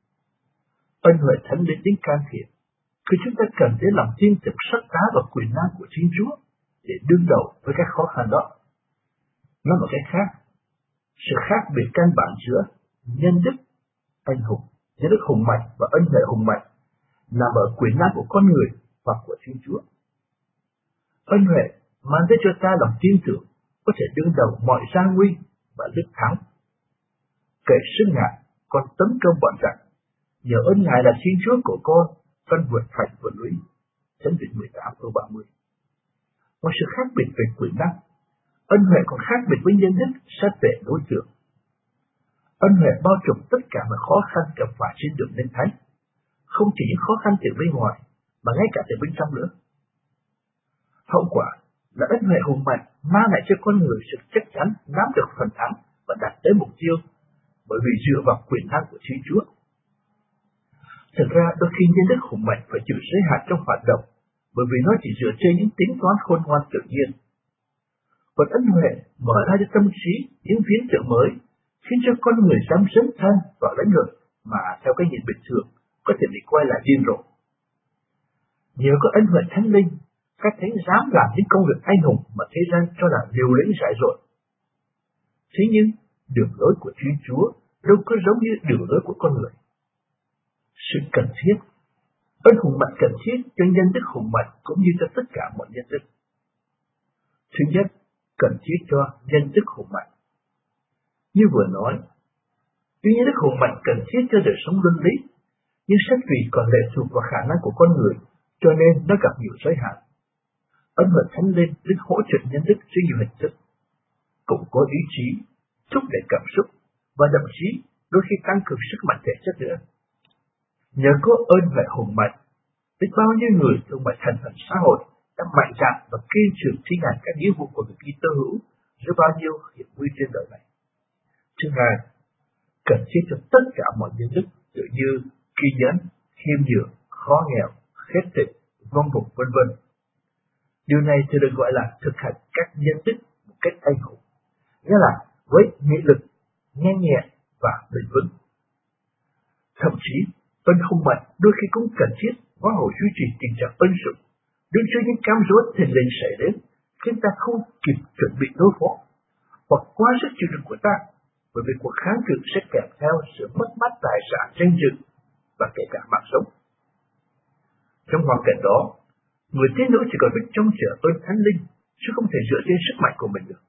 Ân huệ thánh linh đến can thiệp khi chúng ta cần đến lòng tin tưởng sắt đá và quyền năng của Thiên Chúa để đương đầu với các khó khăn đó. Nói một cách khác, sự khác biệt căn bản giữa nhân đức anh hùng, nhân đức hùng mạnh và ân huệ hùng mạnh nằm ở quyền năng của con người và của Thiên Chúa. Ân huệ mang tới cho ta lòng tin tưởng có thể đương đầu mọi gian nguy và lướt thắng. Kể sức ngại, con tấn công bọn giặc, nhờ ơn Ngài là Thiên Chúa của con, con vượt thạch vượt núi. Chánh Điện mười tám câu ba mươi. Một sự khác biệt về quyền năng, ân huệ còn khác biệt với nhân đức sát về đối tượng. Ân huệ bao trùm tất cả mọi khó khăn gặp phải trên đường đến thánh, không chỉ những khó khăn từ bên ngoài, mà ngay cả từ bên trong nữa. Hậu quả là ân huệ hùng mạnh mang lại cho con người sự chắc chắn nắm được phần thắng và đạt tới mục tiêu, bởi vì dựa vào quyền năng của Thiên Chúa. Thực ra đôi khi nhân đức hùng mạnh phải chịu giới hạn trong hoạt động, bởi vì nó chỉ dựa trên những tính toán khôn ngoan tự nhiên. Còn ân huệ mở ra cho tâm trí những viễn tưởng mới, khiến cho con người dám dấn thân vào lãnh vực mà theo cái nhìn bình thường có thể bị quay lại điên rồ. Nhờ có ân huệ thánh linh, các thánh dám làm những công việc anh hùng mà thế gian cho là liều lĩnh dại dột. Thế nhưng đường lối của Thiên Chúa đâu có giống như đường lối của con người. Sự cần thiết, ân hùng mạnh cần thiết cho nhân đức hùng mạnh cũng như cho tất cả mọi nhân đức. Thứ nhất, cần thiết cho nhân đức hùng mạnh. Như vừa nói, tuy nhân đức hùng mạnh cần thiết cho đời sống luân lý, nhưng xét vì còn lệ thuộc vào khả năng của con người, cho nên nó gặp nhiều giới hạn. Ân huệ thánh linh đến hỗ trợ nhân đức dưới nhiều hình thức, củng cố ý chí, thúc đẩy cảm xúc và thậm chí đôi khi tăng cường sức mạnh thể chất nữa. Nhờ có ơn huệ hùng mạnh, biết bao nhiêu người trong mọi thành phần xã hội đã mạnh dạn và kiên trì thi hành các nghĩa vụ của người Kitô hữu giữa bao nhiêu hiểm nguy trên đời này. Thứ hai, cần thiết cho tất cả mọi nhân đức tự như kỳ nhẫn, khiêm nhường, khó nghèo, khét tịch, vong mục vân vân. Điều này thì được gọi là thực hành các nhân đức một cách anh hùng, nghĩa là với nghị lực, nhanh nhẹn và bền vững. Thậm chí, ân hùng mạnh đôi khi cũng cần thiết có hậu duy trì tình trạng ân sủng, đứng trước những cám dỗ thình lình xảy đến khiến ta không kịp chuẩn bị đối phó, hoặc quá sức chịu đựng của ta, bởi vì cuộc kháng cự sẽ kèm theo sự mất mát tài sản danh dự và kể cả mạng sống. Trong hoàn cảnh đó, người tín hữu chỉ còn biết trông chờ ơn thánh linh, chứ không thể dựa trên sức mạnh của mình được.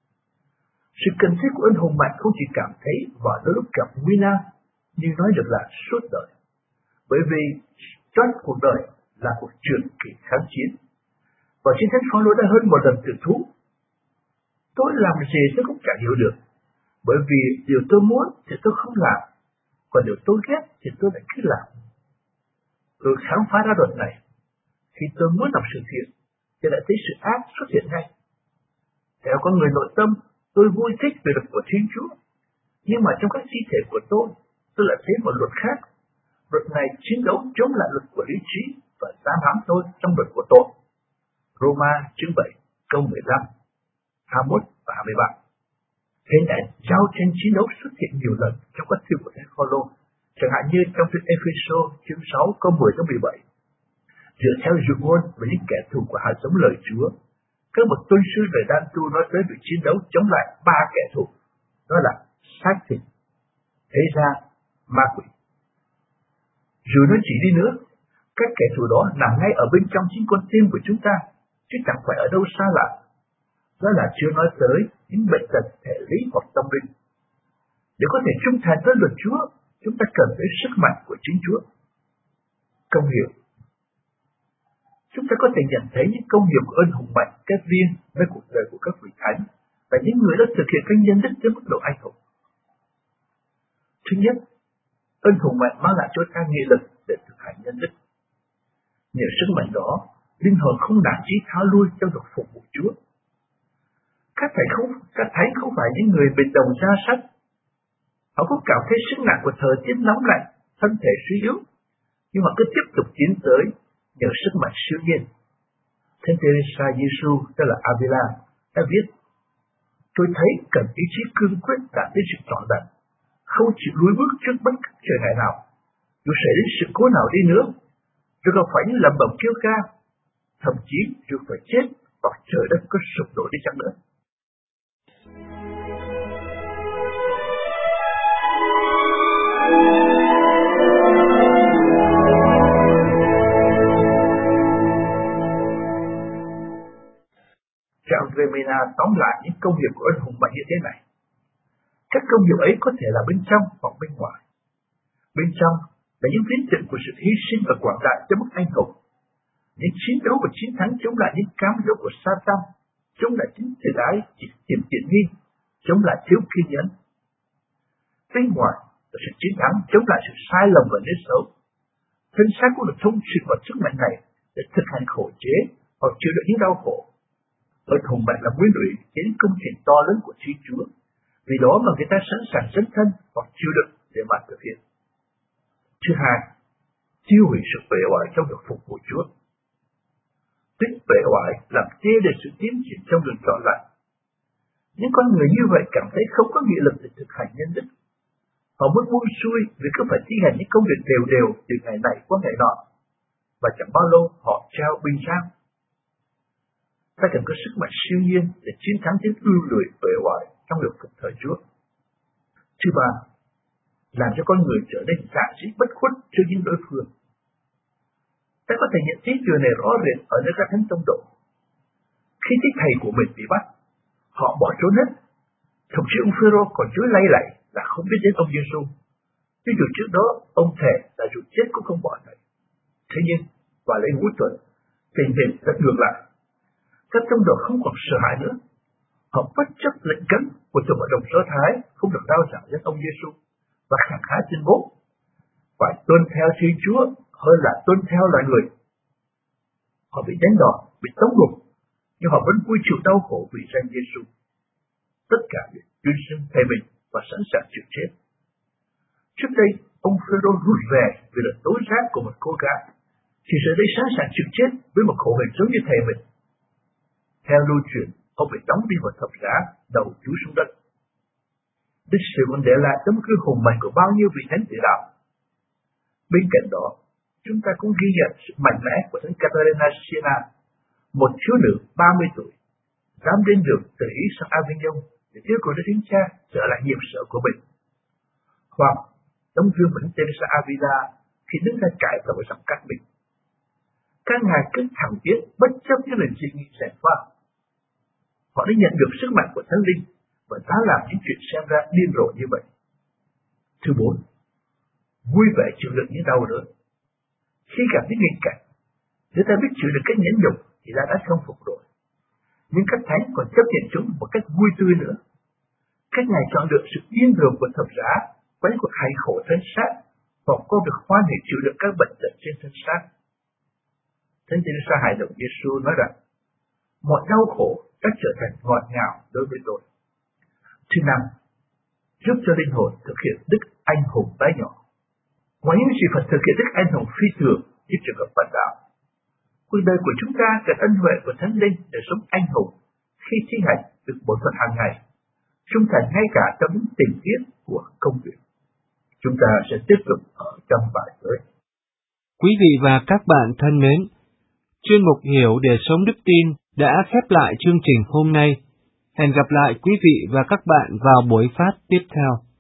Sự cần thiết của ơn hùng mạnh không chỉ cảm thấy vào đôi lúc gặp nguy nan, nhưng nói được là suốt đời. Bởi vì trong cuộc đời là cuộc trường kỳ kháng chiến. Và trên Thánh Phaolô đã hơn một lần tự thú. Tôi làm gì tôi cũng chẳng hiểu được. Bởi vì điều tôi muốn thì tôi không làm, còn điều tôi ghét thì tôi lại cứ làm. Tôi khám phá ra luật này. Khi tôi muốn làm sự thiện, thì lại thấy sự ác xuất hiện ngay. Theo con người nội tâm, tôi vui thích về luật của Thiên Chúa. Nhưng mà trong các chi thể của tôi, tôi lại thấy một luật khác. Luật này chiến đấu chống lại luật của lý trí và giam hãm tôi trong luật của tội. Roma chương bảy, câu mười lăm, hai mươi mốt và hai mươi ba. Hình ảnh giao tranh chiến đấu xuất hiện nhiều lần trong các thư của Thánh Phaolô, chẳng hạn như trong thư Epheso chương sáu, câu mười đến mười bảy. Dựa theo dụ ngôn về những kẻ thù của hạt giống lời Chúa, các bậc tôn sư về đan tu nói tới việc chiến đấu chống lại ba kẻ thù, đó là xác thịt, thế gian, ma quỷ. Dù nó chỉ đi nữa, các kẻ thù đó nằm ngay ở bên trong chính con tim của chúng ta, chứ chẳng phải ở đâu xa lạ. Đó là chưa nói tới những bệnh tật thể lý hoặc tâm linh. Để có thể trung thành với luật Chúa, chúng ta cần tới sức mạnh của chính Chúa. Công hiệu. Chúng ta có thể nhận thấy những công hiệu của ơn hùng mạnh kết riêng với cuộc đời của các vị thánh và những người đã thực hiện các nhân đức đến mức độ anh hùng. Thứ nhất, ơn hùng mạnh mang lại cho ta nghị lực để thực hành nhân đức. Nhờ sức mạnh đó, linh hồn không nản chí tháo lui trong việc phục vụ Chúa. Các thầy không, các thánh không phải những người bị đồng ra sách. Họ có cảm thấy sức nặng của thời tiết nóng lạnh, thân thể suy yếu, nhưng họ cứ tiếp tục tiến tới nhờ sức mạnh siêu nhiên. Thánh Teresa Giêsu, tức là Avila, đã viết: tôi thấy cần ý chí cương quyết đạt đến sự trọn vẹn, không chịu lùi bước trước bất cứ trở ngại nào, dù xảy đến sự cố nào đi nữa, rồi gặp phải những lẩm bẩm kêu ca, thậm chí rồi phải chết hoặc trời đất có sụp đổ đi chăng nữa. Cha Andremina tóm lại những công hiệu của ơn hùng mạnh như thế này. Các công hiệu ấy có thể là bên trong hoặc bên ngoài. Bên trong là những viễn tượng của sự hy sinh và quảng đại cho mức anh hùng, những chiến đấu và chiến thắng chống lại những cám dỗ của Satan, chống lại chính tự ái, tìm tiện nghi, chống lại thiếu kiên nhẫn. Bên ngoài là sự chiến thắng chống lại sự sai lầm và nết xấu. Thân xác cũng được thông truyền vào sức mạnh này để thực hành khổ chế hoặc chịu đựng những đau khổ. Ơn hùng mạnh là nguyên ủy đến công trình to lớn của Thiên Chúa, vì đó mà người ta sẵn sàng dấn thân hoặc chịu đựng để mà thực hiện. Thứ hai, tiêu hủy sự bề ngoài trong việc phục vụ Chúa. Tính bề ngoài làm tê để sự tiến triển trong đường trọn lành. Những con người như vậy cảm thấy không có nghị lực để thực hành nhân đức. Họ muốn buông xuôi vì cứ phải thi hành những công việc đều đều từ ngày này qua ngày nọ, và chẳng bao lâu họ trao bình sang. Ta cần có sức mạnh siêu nhiên để chiến thắng những ưu lười bề ngoài trong việc phục thời Chúa. Thứ ba, làm cho con người trở nên dạn dĩ bất khuất trước những đối phương. Ta có thể nhận thấy điều này rõ rệt ở nơi các thánh tông độ. Khi thấy thầy của mình bị bắt, họ bỏ trốn hết. Thậm chí ông Phêrô còn chối lay lạy là không biết đến ông Giêsu. Tuy dù trước đó ông thề là dù chết cũng không bỏ thầy. Thế nhưng vào lễ ngũ tuần, tình hình đã ngược lại. Các tông đồ không còn sợ hãi nữa. Họ bất chấp lệnh cấm của Tổng hội đồng Do Thái không được rao giảng đến ông Giêsu và khẳng khái tuyên bố phải tuân theo Thiên Chúa hơn là tuân theo loài người. Họ bị đánh đòn, bị tống ngục, nhưng họ vẫn vui chịu đau khổ vì danh Giêsu. Tất cả đều tuyên xưng thề mình và sẵn sàng chịu chết. Trước đây, ông Phêrô rút về vì lời tố giác của một cô gái, thì giờ đây sẵn sàng chịu chết với một khổ hình giống như thầy mình. Theo lưu truyền, ông bị đóng đi vào thập giá, đầu chúi xuống đất. Lịch sử còn để lại tấm gương hùng mạnh của bao nhiêu vị thánh tử đạo. Bên cạnh đó, chúng ta cũng ghi nhận sự mạnh mẽ của thánh Caterina Siena, một thiếu nữ ba mươi tuổi, dám lên đường từ Ý sang Avignon để yêu cầu Đức Thánh Cha trở lại nhiệm sở của mình. Hoặc tấm gương của thánh Teresa Avila khi đứng ra cải tội dòng các mình. Các ngài cứ thẳng tiến bất chấp những lời suy nghĩ rèn pha. Họ đã nhận được sức mạnh của Thánh Linh và đã làm những chuyện xem ra điên rồ như vậy. Thứ bốn, vui vẻ chịu đựng những đau đớn. Khi gặp những nghịch cảnh, người ta biết chịu được cách nhẫn nhục thì đã đã không phục rồi. Nhưng các thánh còn chấp nhận chúng một cách vui tươi nữa. Các ngài chọn được sự yên thường của thập giá với cuộc hành khổ thân xác hoặc có được hoan hỷ chịu đựng các bệnh tật trên thân xác. Thánh Teresa hài đồng Giêsu nói rằng mọi đau khổ đã trở thành ngọt ngào đối với tôi. Thứ năm, giúp cho linh hồn thực hiện đức anh hùng tái nhỏ. Ngoài những gì phải thực hiện đức anh hùng phi thường như trường hợp bản đạo, cuộc đời của chúng ta cần ân huệ của Thánh Linh để sống anh hùng khi thi hành được bổn phận hàng ngày, trung thành ngay cả trong những tình tiết của công việc. Chúng ta sẽ tiếp tục ở trong bài tới. Quý vị và các bạn thân mến, chuyên mục Hiểu để sống đức tin đã khép lại chương trình hôm nay. Hẹn gặp lại quý vị và các bạn vào buổi phát tiếp theo.